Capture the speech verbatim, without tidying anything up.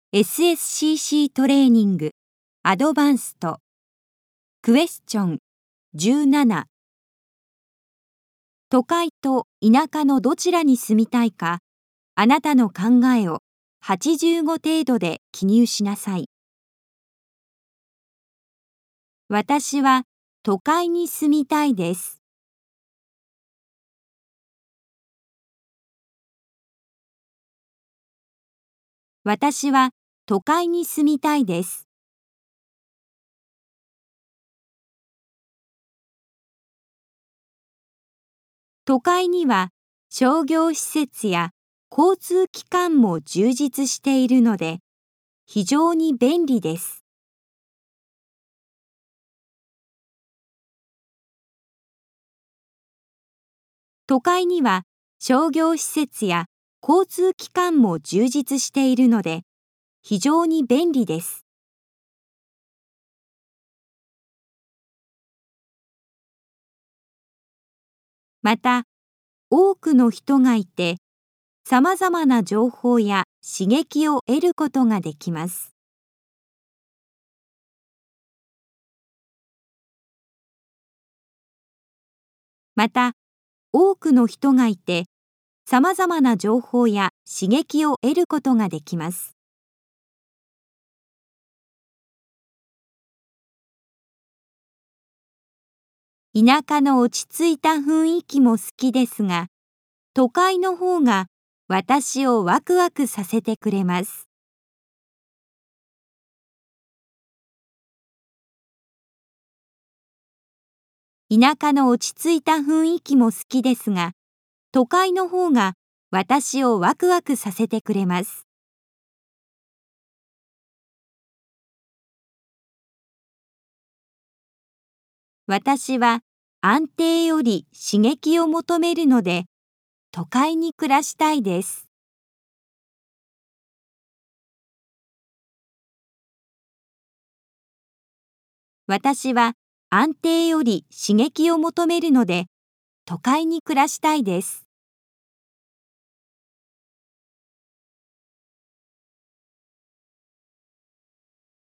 エスエスシーシー トレーニングアドバンストクエスチョンじゅうなな都会と田舎のどちらに住みたいか、あなたの考えをはちじゅうご程度で記入しなさい。私は都会に住みたいです。私は都会に住みたいです。都会には商業施設や交通機関も充実しているので、非常に便利です。都会には商業施設や交通機関も充実しているので、非常に便利です。また、多くの人がいて、さまざまな情報や刺激を得ることができます。また、多くの人がいて、さまざまな情報や刺激を得ることができます。田舎の落ち着いた雰囲気も好きですが、都会の方が私をワクワクさせてくれます。田舎の落ち着いた雰囲気も好きですが、都会の方が私をワクワクさせてくれます。私は安定より刺激を求めるので、都会に暮らしたいです。私は安定より刺激を求めるので、都会に暮らしたいです。